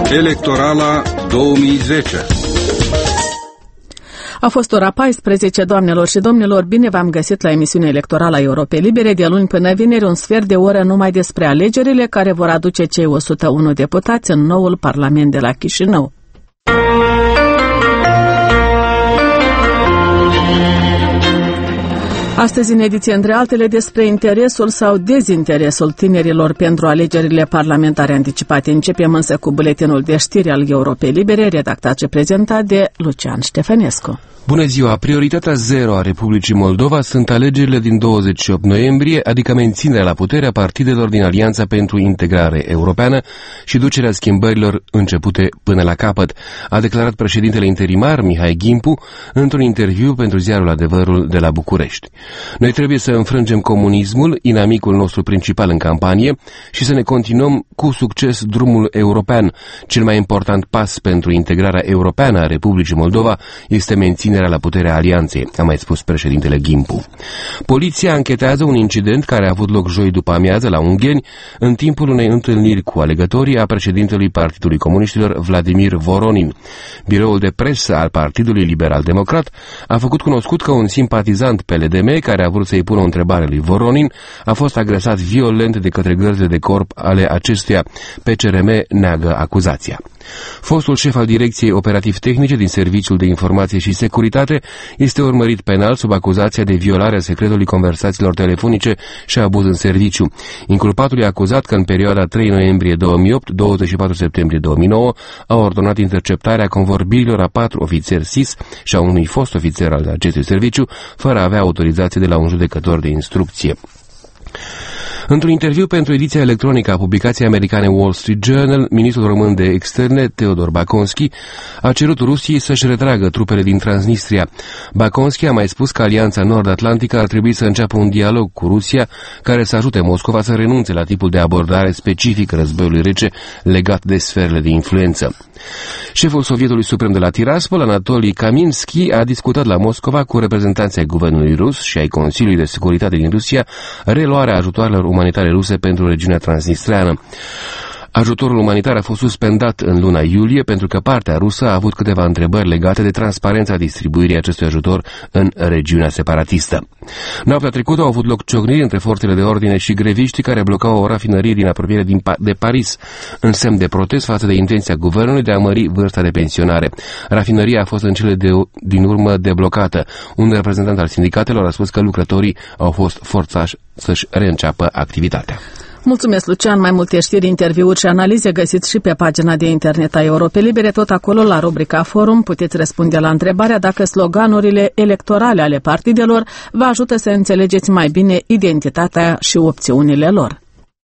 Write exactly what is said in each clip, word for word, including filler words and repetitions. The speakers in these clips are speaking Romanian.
Electorala două mii zece. A fost ora paisprezece, doamnelor și domnilor, bine v-am găsit la emisiunea electorală a Europei Libere, de luni până vineri, un sfert de oră numai despre alegerile care vor aduce cei o sută unu deputați în noul Parlament de la Chișinău. Astăzi, în ediție, între altele, despre interesul sau dezinteresul tinerilor pentru alegerile parlamentare anticipate. Începem însă cu buletinul de știri al Europei Libere, redactat și prezentat de Lucian Ștefănescu. Bună ziua! Prioritatea zero a Republicii Moldova sunt alegerile din douăzeci și opt noiembrie, adică menținerea la putere a partidelor din Alianța pentru Integrare Europeană și ducerea schimbărilor începute până la capăt, a declarat președintele interimar Mihai Gimpu într-un interviu pentru ziarul Adevărul de la București. Noi trebuie să înfrângem comunismul, inamicul nostru principal în campanie, și să ne continuăm cu succes drumul european. Cel mai important pas pentru integrarea europeană a Republicii Moldova este menținerea la puterea alianței, a mai spus președintele Gimpu. Poliția anchetează un incident care a avut loc joi după amiază la Ungheni, în timpul unei întâlniri cu alegătorii a președintelui Partidului Comuniștilor Vladimir Voronin. Biroul de presă al Partidului Liberal Democrat a făcut cunoscut că un simpatizant P L D M, care a vrut să-i pună o întrebare lui Voronin, a fost agresat violent de către gărzile de corp ale acestuia. P C R M neagă acuzația. Fostul șef al Direcției Operativ-Tehnice din Serviciul de Informație și Securitate este urmărit penal sub acuzația de violare a secretului conversațiilor telefonice și abuz în serviciu. Inculpatul e acuzat că în perioada trei noiembrie două mii opt - douăzeci și patru septembrie două mii nouă a ordonat interceptarea convorbirilor a patru ofițeri S I S și a unui fost ofițer al acestui serviciu, fără a avea autorizație de la un judecător de instrucție. Într-un interviu pentru ediția electronică a publicației americane Wall Street Journal, ministrul român de externe, Teodor Baconski, a cerut Rusiei să-și retragă trupele din Transnistria. Baconski a mai spus că Alianța Nord-Atlantică ar trebui să înceapă un dialog cu Rusia care să ajute Moscova să renunțe la tipul de abordare specific războiului rece legat de sferele de influență. Șeful Sovietului Suprem de la Tiraspol, Anatolii Kaminski, a discutat la Moscova cu reprezentanții ai guvernului rus și ai Consiliului de Securitate din Rusia reluarea ajutoarelor umanitare ruse pentru regiunea transnistreană. Ajutorul umanitar a fost suspendat în luna iulie pentru că partea rusă a avut câteva întrebări legate de transparența distribuirii acestui ajutor în regiunea separatistă. Noaptea trecută au avut loc ciocniri între forțele de ordine și greviștii care blocau o rafinărie din apropiere din pa- de Paris, în semn de protest față de intenția guvernului de a mări vârsta de pensionare. Rafinăria a fost în cele de, din urmă deblocată. Un reprezentant al sindicatelor a spus că lucrătorii au fost forțați să-și reînceapă activitatea. Mulțumesc, Lucian. Mai multe știri, interviuri și analize găsiți și pe pagina de internet a Europei Libere. Tot acolo, la rubrica Forum, puteți răspunde la întrebarea dacă sloganurile electorale ale partidelor vă ajută să înțelegeți mai bine identitatea și opțiunile lor.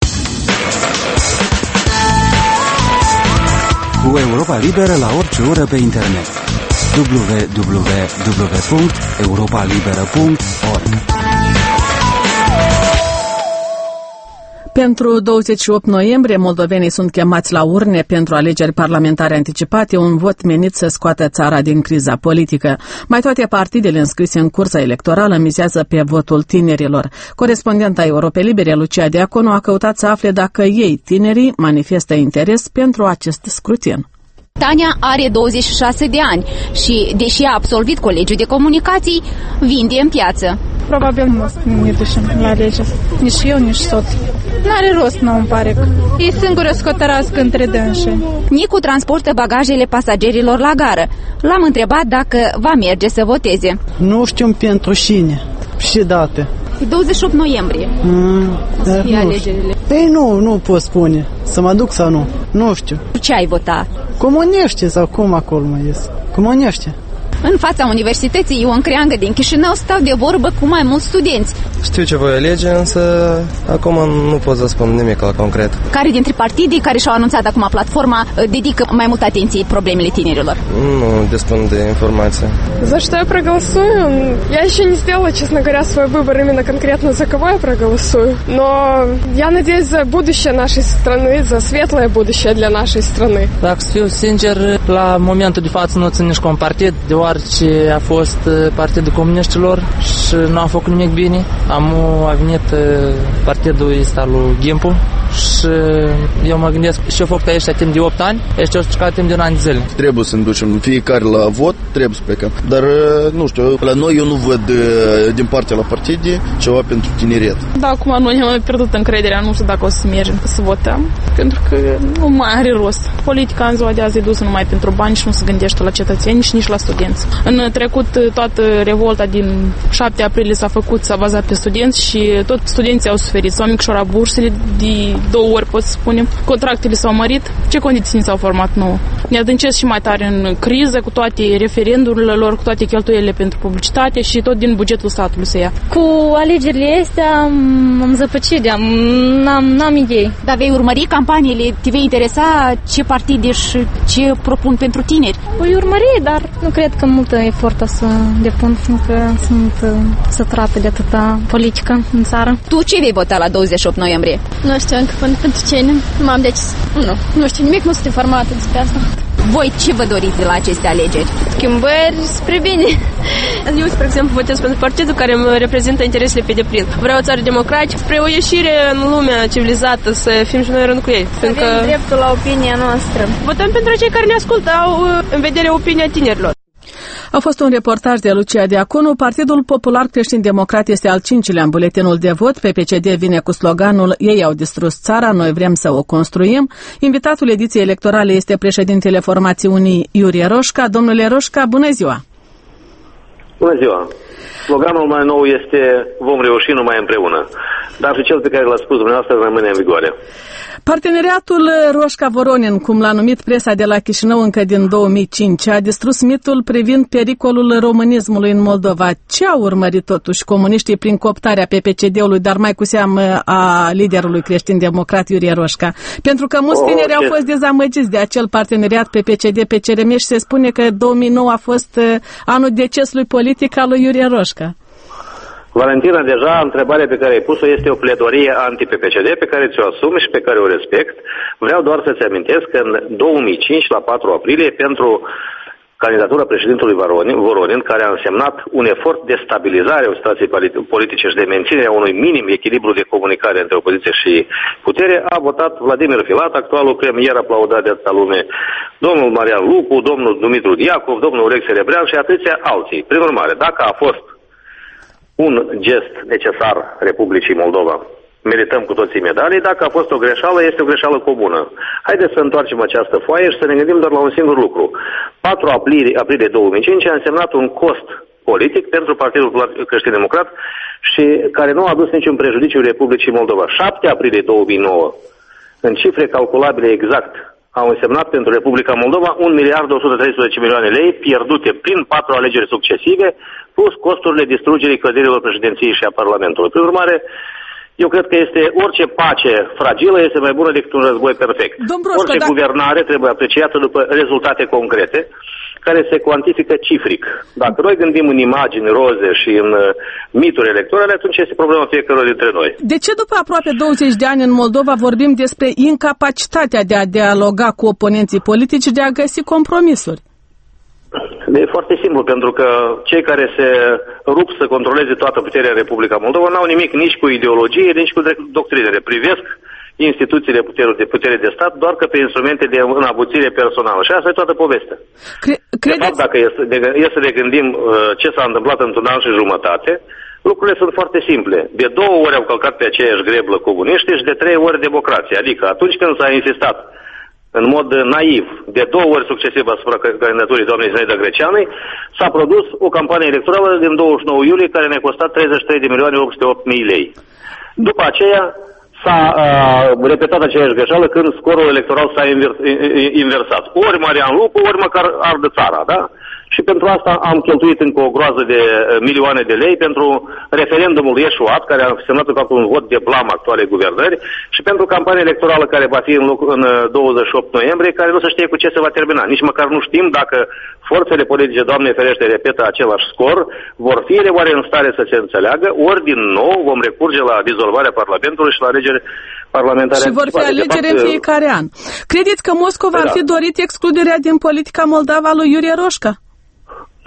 Cu Europa Liberă la orice oră pe internet. w w w punct europa liberă punct org. Pentru douăzeci și opt noiembrie, moldovenii sunt chemați la urne pentru alegeri parlamentare anticipate, un vot menit să scoată țara din criza politică. Mai toate partidele înscrise în cursa electorală mizează pe votul tinerilor. Corespondenta Europei Libere, Lucia Diaconu, a căutat să afle dacă ei, tinerii, manifestă interes pentru acest scrutin. Tania are douăzeci și șase de ani și, deși a absolvit colegiul de comunicații, vinde în piață. Probabil nu ne ducem la alegeri. Nici eu, nici soț. N-are rost, nu îmi pare. E singură scotărască între dânsii. Nicu transportă bagajele pasagerilor la gară. L-am întrebat dacă va merge să voteze. Nu știu pentru cine și date. E douăzeci și opt noiembrie. Mm, o să fie alegerile. Ei, nu, nu pot spune. Să mă duc sau nu. Nu știu. Ce ai vota? Comuniști sau cum acolo mai ies? Comuniști. În fața Universității Ion Creangă din Chișinău stau de vorbă cu mai mulți studenți. Știu ce voi alege, însă acum nu pot să spun nimic la concret. Care dintre partidii care și-au anunțat acum platforma dedică mai mult atenție problemele tinerilor? Nu dispun de информации. За что я проголосую? Я еще не сделала, честно говоря, свой выбор именно конкретно за кого я проголосую. Но я надеюсь за будущее нашей страны, за светлое будущее для нашей страны. Dacă să fiu sincer, la momentul de față nu țin nici cu un partid, deoarece deoarece a fost Partidul Comuniștilor și nu a făcut nimic bine. Amu a venit partidul ăsta lui Gimpu și eu mă gândesc și eu făcut aici timp de opt ani, aici o să timp de un an de zile. Trebuie să ne ducem fiecare la vot, trebuie să plecăm. Dar, nu știu, la noi eu nu văd din partea la partide ceva pentru tineret. Da, acum noi am pierdut încrederea, nu știu dacă o să mergem să votăm, pentru că nu mai are rost. Politica în ziua de azi e dusă numai pentru bani și nu se gândește la cetățeni și nici la studenți. În trecut, toată revolta din șapte aprilie s-a făcut, s-a bazat pe studenți și tot studenții au suferit. S-au micșorat bursele de două ori, pot să spunem. Contractele s-au mărit. Ce condiții s-au format nouă? Ne adâncesc și mai tare în criză, cu toate referendurile lor, cu toate cheltuielile pentru publicitate și tot din bugetul statului se ia. Cu alegerile astea am zăpăcit, n-am, n-am idei. Dar vei urmări campaniile? Te vei interesa ce partide și ce propun pentru tineri? Voi urmări, dar nu cred că multă efort o să depun, fiindcă sunt săturată de atâta politică în țară. Tu ce vei vota la douăzeci și opt noiembrie? Nu știu încă până pentru cine. Nu am decis. Nu, nu știu nimic, nu sunt informată despre asta. Voi ce vă doriți de la aceste alegeri? Schimbări spre bine. Eu, spre exemplu, votez pentru partidul care îmi reprezintă interesele pe deplin. Vreau o țară democratică, spre o ieșire în lumea civilizată, să fim și noi rând cu ei. Avem că... dreptul la opinia noastră. Votăm pentru cei care ne ascultă, au în vedere opinia tinerilor. A fost un reportaj de Lucia Diaconu. Partidul Popular Creștin-Democrat este al cincilea în buletinul de vot. P P C D vine cu sloganul "Ei au distrus țara, noi vrem să o construim". Invitatul ediției electorale este președintele formațiunii Iurie Roșca. Domnule Roșca, bună ziua! Bună ziua! Sloganul mai nou este "Vom reuși numai împreună", dar și cel pe care l-a spus dumneavoastră rămâne în vigoare. Parteneriatul Roșca-Voronin, cum l-a numit presa de la Chișinău încă din două mii cinci, a distrus mitul privind pericolul românismului în Moldova. Ce au urmărit totuși comuniștii prin cooptarea P P C D-ului, dar mai cu seamă a liderului creștin-democrat Iurie Roșca? Pentru că mulți tineri au fost dezamăgiți de acel parteneriat P P C D-P C R M și se spune că două mii nouă a fost anul decesului politic al lui Iurie Roșca. Valentina, deja întrebarea pe care ai pus-o este o pledorie anti-P P C D pe care ți-o asum și pe care o respect. Vreau doar să-ți amintesc că în două mii cinci, la patru aprilie, pentru candidatura președintelui Voronin, care a însemnat un efort de stabilizare a situației politice și de menținere a unui minim echilibru de comunicare între opoziție și putere, a votat Vladimir Filat, actualul premier aplaudat de atâta lume, domnul Marian Lupu, domnul Dumitru Diacov, domnul Oleg Serebrean și atâția alții. Prin urmare, dacă a fost un gest necesar Republicii Moldova, merităm cu toții medalii. Dacă a fost o greșeală, este o greșeală comună. Haideți să întoarcem această foaie și să ne gândim doar la un singur lucru. patru aprilie două mii cinci a însemnat un cost politic pentru Partidul Creștin-Democrat și care nu a adus niciun prejudiciu Republicii Moldova. șapte aprilie două mii nouă, în cifre calculabile exact, au însemnat pentru Republica Moldova un miliard o sută treisprezece milioane lei pierdute prin patru alegeri succesive, plus costurile distrugerii clădirilor președinției și a Parlamentului. Prin urmare, eu cred că este orice pace fragilă este mai bună decât un război perfect. Broșca, orice dacă... guvernare trebuie apreciată după rezultate concrete, care se cuantifică cifric. Dacă noi gândim în imagini roze și în mituri electorale, atunci este problema fiecăruia dintre noi. De ce după aproape douăzeci de ani în Moldova vorbim despre incapacitatea de a dialoga cu oponenții politici, de a găsi compromisuri? E foarte simplu, pentru că cei care se rup să controleze toată puterea în Republica Moldova n-au nimic nici cu ideologie, nici cu doctrinele. Privesc instituțiile de putere de stat doar că pe instrumente de înabuțire personală. Și asta e toată povestea. Cre- credeți... De fapt, dacă e să, de, e să ne gândim uh, ce s-a întâmplat într-un an și jumătate, lucrurile sunt foarte simple. De două ori au călcat pe aceeași greblă comuniști și de trei ori democrație. Adică atunci când s-a insistat în mod naiv, de două ori succesiv asupra candidaturii doamnei Zinaida Greceanei, s-a produs o campanie electorală din douăzeci și nouă iulie care ne-a costat treizeci și trei de milioane opt sute opt mii lei. După aceea s-a uh, repetat aceeași greșeală când scorul electoral s-a inversat. Ori Marian Lupu, ori măcar ardă țara, da? Și pentru asta am cheltuit încă o groază de milioane de lei pentru referendumul ieșuat, care a semnat în fapt un vot de blam actuale guvernări, și pentru campania electorală care va fi în, loc, în douăzeci și opt noiembrie, care nu se știe cu ce se va termina. Nici măcar nu știm dacă forțele politice, Doamne ferește, repetă același scor, vor fi ele oare în stare să se înțeleagă, ori din nou vom recurge la dizolvarea Parlamentului și la alegeri parlamentare. Și vor fi alegeri în fiecare an. Credeți că Moscova da. ar fi dorit excluderea din politica moldava lui Iurie Roșca?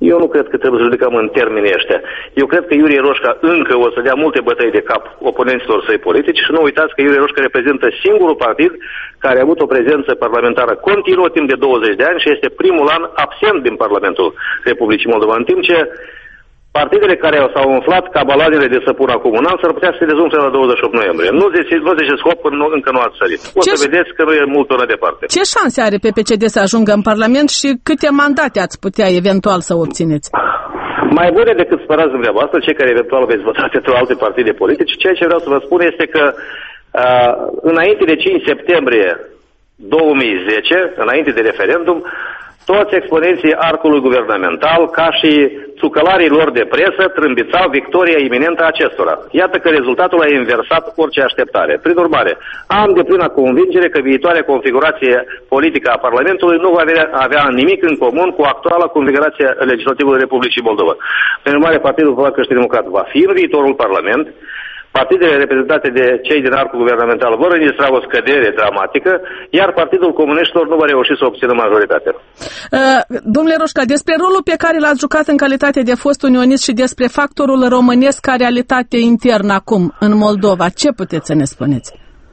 Eu nu cred că trebuie să judecăm în termenii ăștia. Eu cred că Iurie Roșca încă o să dea multe bătăi de cap oponenților săi politici și nu uitați că Iurie Roșca reprezintă singurul partid care a avut o prezență parlamentară continuă timp de douăzeci de ani și este primul an absent din Parlamentul Republicii Moldova, în timp ce partidele care s-au umflat ca baloanele de săpun acum un an s-ar putea să se dezumfle la douăzeci și opt noiembrie. Nu ziceți hop până încă nu ați sărit. O să vedeți că nu e mult până departe. Ce șanse are P P C D să ajungă în Parlament și câte mandate ați putea eventual să obțineți? Mai bune decât sperați dumneavoastră, cei care eventual veți vota pentru alte partide politice. Ceea ce vreau să vă spun este că uh, înainte de cinci septembrie două mii zece, înainte de referendum, toți exponenții arcului guvernamental, ca și țucălarii lor de presă, trâmbițau victoria iminentă a acestora. Iată că rezultatul a inversat orice așteptare. Prin urmare, am de plină convingere că viitoarea configurație politică a Parlamentului nu va avea, avea nimic în comun cu actuala configurație legislativă Republicii Moldova. Prin urmare, Partidul Popular Creștin Democrat va fi în viitorul Parlament. Partidele reprezentate de cei din arcul guvernamental vor înregistra o scădere dramatică, iar Partidul Comuniștilor nu va reuși să obțină majoritatea. Uh, domnule Roșca, despre rolul pe care l-ați jucat în calitate de fost unionist și despre factorul românesc ca realitate internă acum în Moldova, ce puteți să ne spuneți?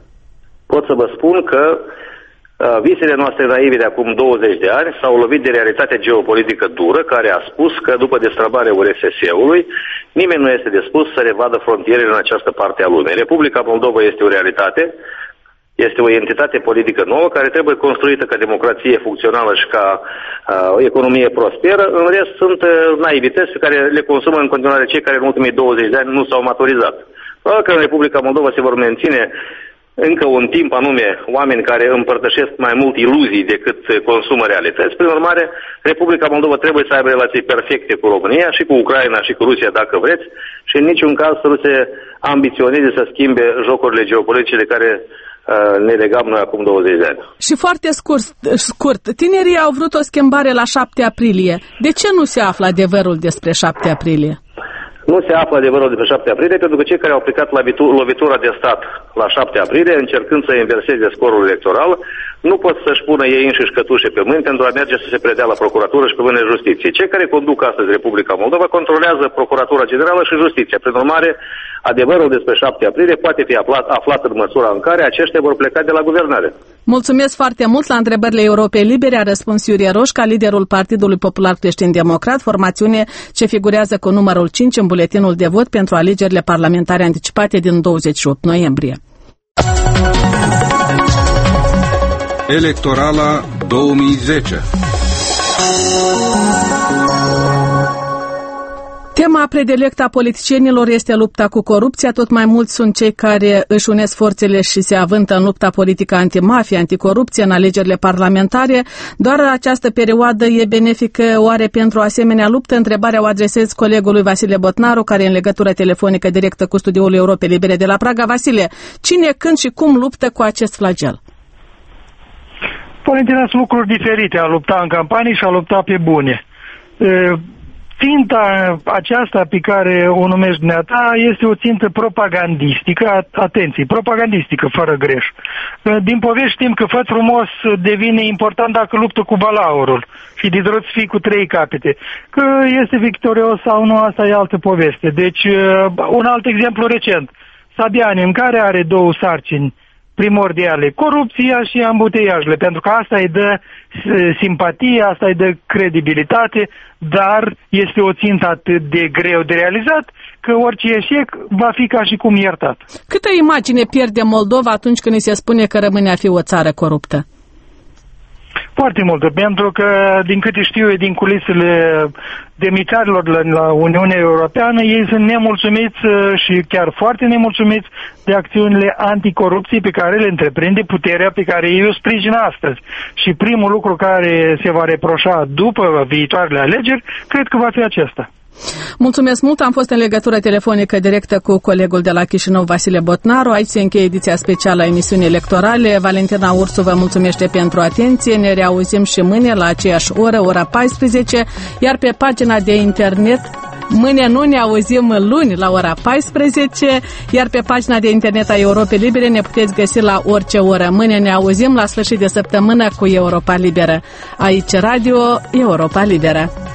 Pot să vă spun că uh, visele noastre naive de acum douăzeci de ani s-au lovit de realitatea geopolitică dură, care a spus că după destrăbarea U R S S-ului, nimeni nu este dispus să revadă frontierele în această parte a lumii. Republica Moldova este o realitate, este o entitate politică nouă care trebuie construită ca democrație funcțională și ca uh, o economie prosperă. În rest sunt uh, naivități pe care le consumă în continuare cei care în ultimii douăzeci de ani nu s-au maturizat. Probabil că în Republica Moldova se vor menține încă un timp anume oameni care împărtășesc mai mult iluzii decât consumă realități. Prin urmare, Republica Moldova trebuie să aibă relații perfecte cu România și cu Ucraina și cu Rusia, dacă vreți, și în niciun caz să nu se ambiționeze să schimbe jocurile geopolitice de care uh, ne legam noi acum douăzeci de ani. Și foarte scurt, scurt, tinerii au vrut o schimbare la șapte aprilie. De ce nu se află adevărul despre șapte aprilie? Nu se află adevărul de pe șapte aprilie, pentru că cei care au aplicat lovitura de stat la șapte aprilie, încercând să inverseze scorul electoral, nu pot să-și pună ei înșiși cătușe pe mâini pentru a merge să se predea la procuratură și pe mâine justiție. Cei care conduc astăzi Republica Moldova controlează Procuratura Generală și Justiția. Prin urmare, adevărul despre șapte aprilie poate fi aflat, aflat în măsura în care aceștia vor pleca de la guvernare. Mulțumesc foarte mult. La întrebările Europei Libere a răspuns Iurie Roșca, liderul Partidului Popular Creștin Democrat, formațiune ce figurează cu numărul cinci în buletinul de vot pentru alegerile parlamentare anticipate din douăzeci și opt noiembrie. Electorala două mii zece. Tema predilectă a politicienilor este lupta cu corupția. Tot mai mulți sunt cei care își unesc forțele și se avântă în lupta politică antimafie, anticorupție în alegerile parlamentare. Doar această perioadă e benefică oare pentru asemenea luptă? Întrebarea o adresez colegului Vasile Botnaru, care e în legătură telefonică directă cu studioul Europei Libere de la Praga. Vasile, cine, când și cum luptă cu acest flagel? Valentina, sunt lucruri diferite, a lupta în campanii și a lupta pe bune. Ținta aceasta pe care o numești dumneata este o țintă propagandistică, atenție, propagandistică, fără greș. Din povești știm că făt frumos devine important dacă luptă cu balaurul și didroți fi cu trei capete. Că este victorios sau nu, asta e altă poveste. Deci, un alt exemplu recent, Sabianin, care are două sarcini primordiale, corupția și ambuteiajele, pentru că asta îi dă simpatie, asta îi dă credibilitate, dar este o țintă atât de greu de realizat că orice eșec va fi ca și cum iertat. Câtă imagine pierde Moldova atunci când îi se spune că rămâne a fi o țară coruptă? Foarte multă, pentru că, din câte știu eu, din culisele demnitarilor la Uniunea Europeană, ei sunt nemulțumiți și chiar foarte nemulțumiți de acțiunile anticorupție pe care le întreprinde puterea pe care ei o sprijină astăzi. Și primul lucru care se va reproșa după viitoarele alegeri, cred că va fi acesta. Mulțumesc mult, am fost în legătură telefonică directă cu colegul de la Chișinău, Vasile Botnaru. Aici se încheie ediția specială a emisiunii electorale. Valentina Ursu vă mulțumește pentru atenție. Ne reauzim și mâine la aceeași oră, ora paisprezece, iar pe pagina de internet mâine nu ne auzim luni la ora paisprezece, iar pe pagina de internet a Europei Libere ne puteți găsi la orice oră. Mâine ne auzim la sfârșit de săptămână cu Europa Liberă. Aici Radio Europa Liberă.